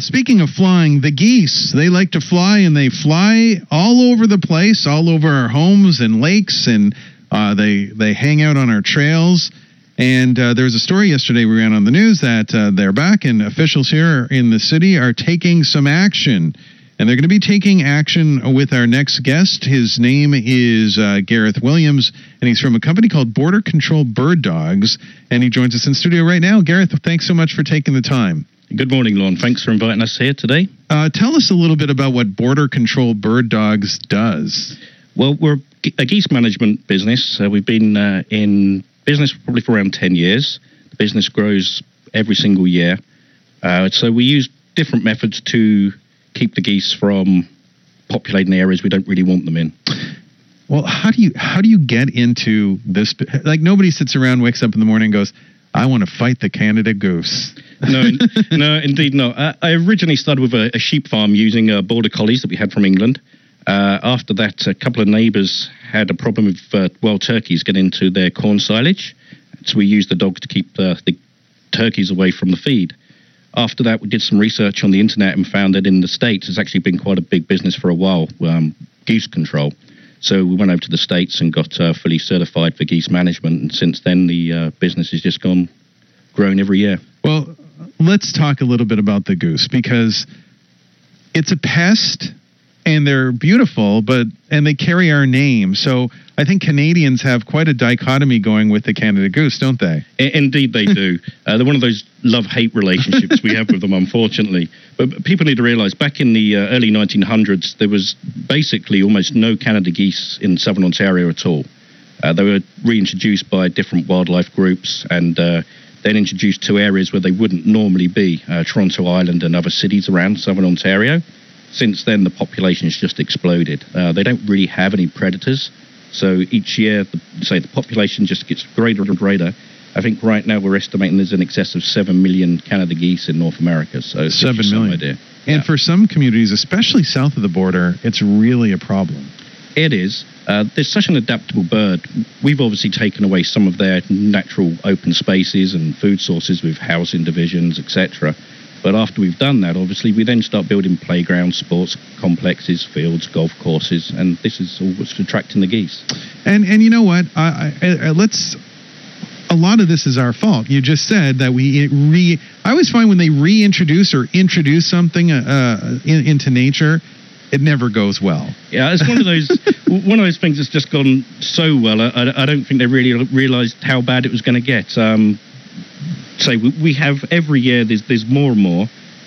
speaking of flying, the geese, they like to fly, and they fly all over the place, all over our homes and lakes, and they hang out on our trails. And there was a story yesterday we ran on the news that they're back, and officials here in the city are taking some action. And they're going to be taking action with our next guest. His name is Gareth Williams, and he's from a company called Border Control Bird Dogs, and he joins us in studio right now. Gareth, thanks so much for taking the time. Good morning, Lon. Thanks for inviting us here today. Tell us a little bit about what Border Control Bird Dogs does. Well, we're a geese management business. We've been in business probably for around 10 years. The business grows every single year. So we use different methods to keep the geese from populating areas we don't really want them in. Well, how do you get into this? Like, nobody sits around, wakes up in the morning and goes, I want to fight the Canada goose. No, indeed not. I originally started with a sheep farm using border collies that we had from England. After that, a couple of neighbours had a problem with wild turkeys getting into their corn silage. So we used the dogs to keep the turkeys away from the feed. After that, we did some research on the internet and found that in the States, it's actually been quite a big business for a while, geese control. So we went over to the States and got fully certified for geese management. And since then, the business has just grown every year. Well, let's talk a little bit about the goose, because it's a pest and they're beautiful, and they carry our name. So I think Canadians have quite a dichotomy going with the Canada goose, don't they? Indeed they do. They're one of those love-hate relationships we have with them, unfortunately. But people need to realise, back in the early 1900s, there was basically almost no Canada geese in southern Ontario at all. They were reintroduced by different wildlife groups and then introduced to areas where they wouldn't normally be, Toronto Island and other cities around southern Ontario. Since then, the population's just exploded. They don't really have any predators. So each year, the population just gets greater and greater. I think right now we're estimating there's in excess of 7 million Canada geese in North America. So 7 million. Idea. And for some communities, especially south of the border, it's really a problem. It is. There's such an adaptable bird. We've obviously taken away some of their natural open spaces and food sources with housing divisions, etc. But after we've done that, obviously, we then start building playgrounds, sports complexes, fields, golf courses, and this is all what's attracting the geese. And you know what? A lot of this is our fault. You just said that I always find when they reintroduce or introduce something into nature, it never goes well. Yeah, it's one of those things that's just gone so well. I don't think they really realised how bad it was going to get. So we have every year. There's more and more.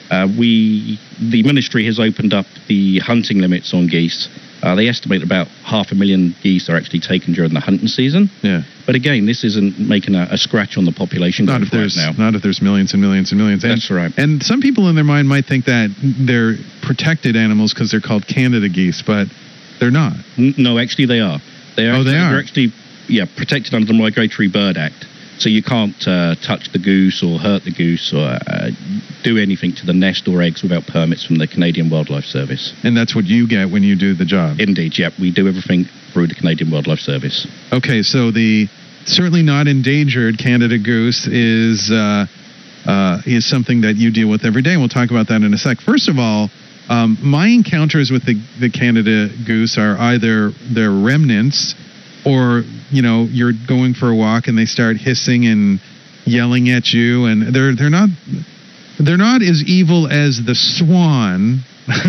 The ministry has opened up the hunting limits on geese. They estimate about 500,000 geese are actually taken during the hunting season. Yeah. But again, this isn't making a scratch on the population. Not if there's millions and millions and millions. That's right. And some people in their mind might think that they're protected animals because they're called Canada geese, but they're not. No, actually they are. They are. They're actually protected under the Migratory Bird Act. So you can't touch the goose or hurt the goose or do anything to the nest or eggs without permits from the Canadian Wildlife Service. And that's what you get when you do the job? Indeed, yep. We do everything through the Canadian Wildlife Service. Okay, so the certainly not endangered Canada goose is something that you deal with every day, and we'll talk about that in a sec. First of all, my encounters with the Canada goose are either their remnants, or you're going for a walk and they start hissing and yelling at you, and they're not as evil as the swan,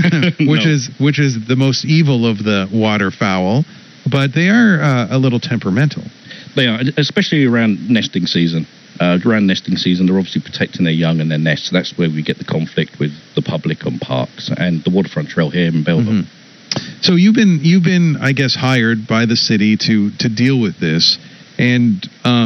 which is the most evil of the waterfowl, but they are a little temperamental. They are, especially around nesting season. Around nesting season, they're obviously protecting their young and their nests. So that's where we get the conflict with the public on parks and the waterfront trail here in Belleville. Mm-hmm. So you've been, I guess, hired by the city to deal with this. And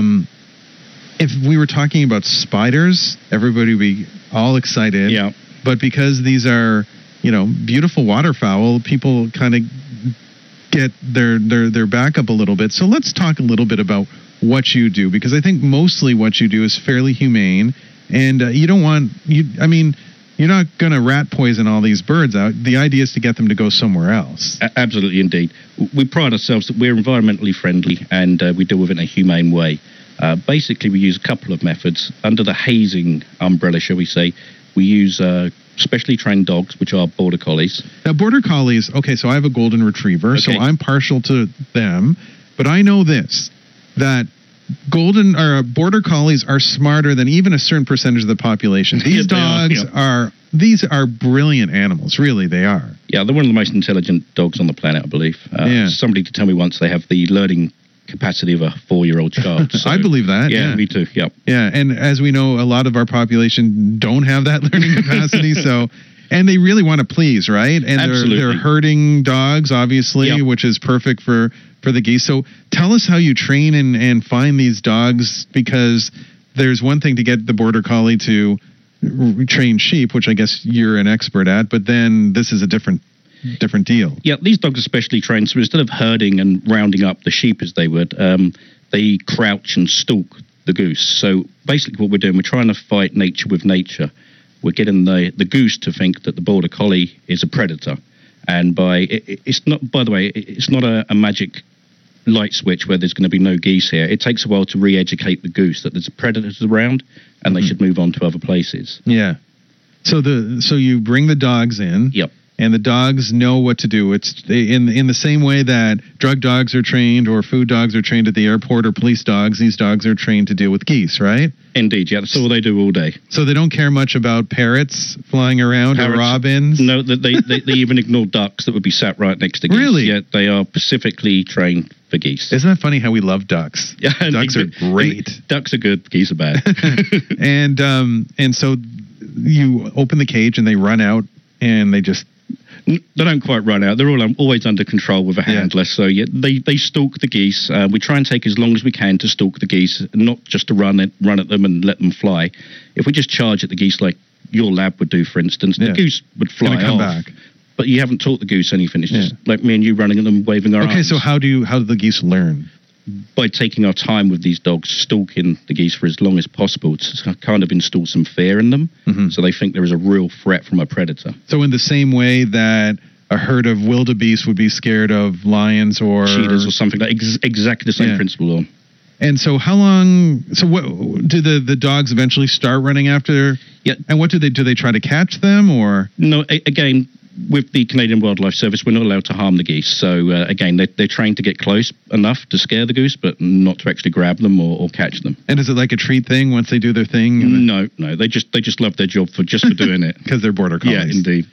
if we were talking about spiders, everybody would be all excited. Yeah. But because these are, beautiful waterfowl, people kind of get their back up a little bit. So let's talk a little bit about what you do, because I think mostly what you do is fairly humane, and you don't want you're not going to rat poison all these birds out. The idea is to get them to go somewhere else. Absolutely, indeed. We pride ourselves that we're environmentally friendly and we deal with it in a humane way. Basically, we use a couple of methods. Under the hazing umbrella, shall we say, We use specially trained dogs, which are border collies. Now, border collies, okay, so I have a golden retriever, so Okay. I'm partial to them, but I know this, that border collies are smarter than even a certain percentage of the population. These Yeah, they dogs these are brilliant animals, really, they are. Yeah, they're one of the most intelligent dogs on the planet, I believe. Yeah. Somebody did tell me once they have the learning capacity of a 4-year-old child. So, I believe that. Yeah, me too. Yeah. Yeah, and as we know, a lot of our population don't have that learning capacity, and they really want to please, right? And Absolutely. they're herding dogs, obviously, Yep. which is perfect for the geese. So tell us how you train and find these dogs, because there's one thing to get the border collie to train sheep, which I guess you're an expert at, but then this is a different deal. Yeah, these dogs are specially trained, so instead of herding and rounding up the sheep as they would, they crouch and stalk the goose. So basically what we're doing, we're trying to fight nature with nature. We're getting the goose to think that the border collie is a predator. And it's not a magic light switch where there's going to be no geese here. It takes a while to re-educate the goose that there's predators around and they should move on to other places. Yeah. So you bring the dogs in. Yep. And the dogs know what to do. It's in the same way that drug dogs are trained or food dogs are trained at the airport or police dogs. These dogs are trained to deal with geese, right? Indeed, yeah. That's all they do all day. So they don't care much about parrots flying around or robins? No, they even ignore ducks that would be sat right next to geese. Really? Yeah, they are specifically trained for geese. Isn't that funny how we love ducks? Yeah, Ducks are great. Ducks are good, geese are bad. And so you open the cage and they run out and they just... They don't quite run out. They're always under control with a handler. So yeah, they stalk the geese. We try and take as long as we can to stalk the geese, not just to run at them and let them fly. If we just charge at the geese like your lab would do, for instance, the goose would fly come off. back. But you haven't taught the goose anything. It's just like me and you running at them, waving our arms. Okay, so how do the geese learn? By taking our time with these dogs, stalking the geese for as long as possible to kind of install some fear in them, so they think there is a real threat from a predator. So in the same way that a herd of wildebeest would be scared of lions or... cheetahs or something, like exactly the same principle on. And so how long... So what do the dogs eventually start running after? Yeah. And what do they try to catch them or... No, again... With the Canadian Wildlife Service, we're not allowed to harm the geese. So, again, they're trained to get close enough to scare the goose, but not to actually grab them or catch them. And is it like a treat thing once they do their thing? No. They just love their job for doing it. Because they're border collies. Yeah, indeed.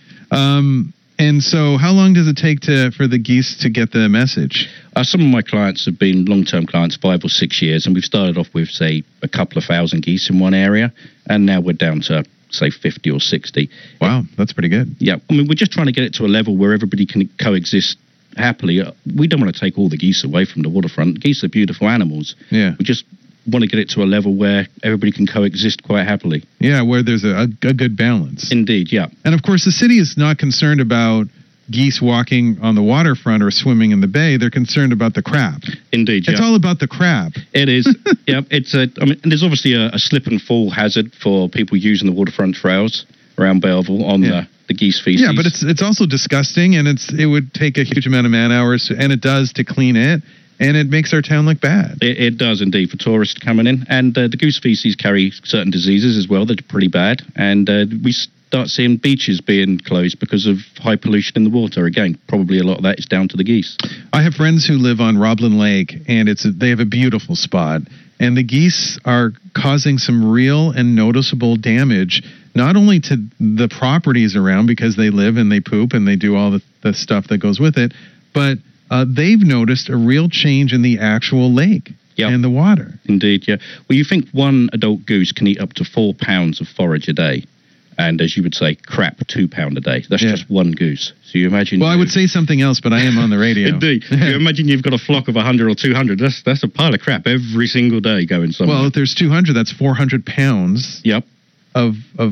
And so how long does it take for the geese to get the message? Some of my clients have been long-term clients, 5 or 6 years, and we've started off with, say, a couple of thousand geese in one area, and now we're down to, say, 50 or 60. Wow, that's pretty good. Yeah, I mean, we're just trying to get it to a level where everybody can coexist happily. We don't want to take all the geese away from the waterfront. Geese are beautiful animals. Yeah. We just want to get it to a level where everybody can coexist quite happily. Yeah, where there's a good balance. Indeed, yeah. And of course, the city is not concerned about geese walking on the waterfront or swimming in the bay. They're concerned about the crab. Indeed, yeah. It's all about the crab. It is. Yeah, there's obviously a slip and fall hazard for people using the waterfront trails around Belleville on the geese feces. Yeah, but it's also disgusting, and it would take a huge amount of man hours, and it does, to clean it, and it makes our town look bad. It does indeed for tourists coming in, and the goose feces carry certain diseases as well that are pretty bad, and we start seeing beaches being closed because of high pollution in the water. Again, probably a lot of that is down to the geese. I have friends who live on Roblin Lake, and they have a beautiful spot, and the geese are causing some real and noticeable damage, not only to the properties around because they live and they poop and they do all the stuff that goes with it, but they've noticed a real change in the actual lake and the water. Indeed, yeah. Well, you think one adult goose can eat up to 4 pounds of forage a day. And as you would say, crap, 2 pound a day. That's just one goose. So you imagine... Well, I would say something else, but I am on the radio. Indeed. You imagine you've got a flock of 100 or 200. That's a pile of crap every single day going somewhere. Well, if there's 200, that's 400 pounds of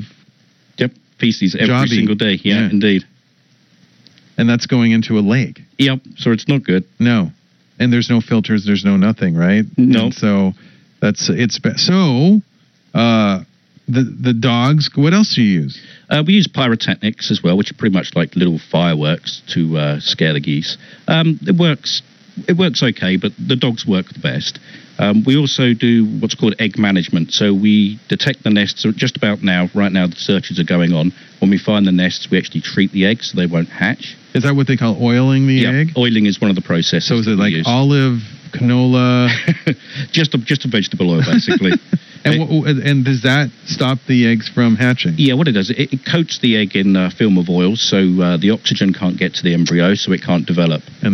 feces every single day. Yeah, indeed. And that's going into a lake. Yep, so it's not good. No. And there's no filters, there's no nothing, right? No. And so the dogs, what else do you use? We use pyrotechnics as well, which are pretty much like little fireworks to scare the geese. It works okay, but the dogs work the best. We also do what's called egg management. So we detect the nests. So just about now, right now, the searches are going on. When we find the nests, we actually treat the eggs so they won't hatch. Is that what they call oiling the egg? Oiling is one of the processes. So is it like olive, canola? just a vegetable oil, basically. And does that stop the eggs from hatching? Yeah, what it does, it coats the egg in film of oil, so the oxygen can't get to the embryo, so it can't develop. And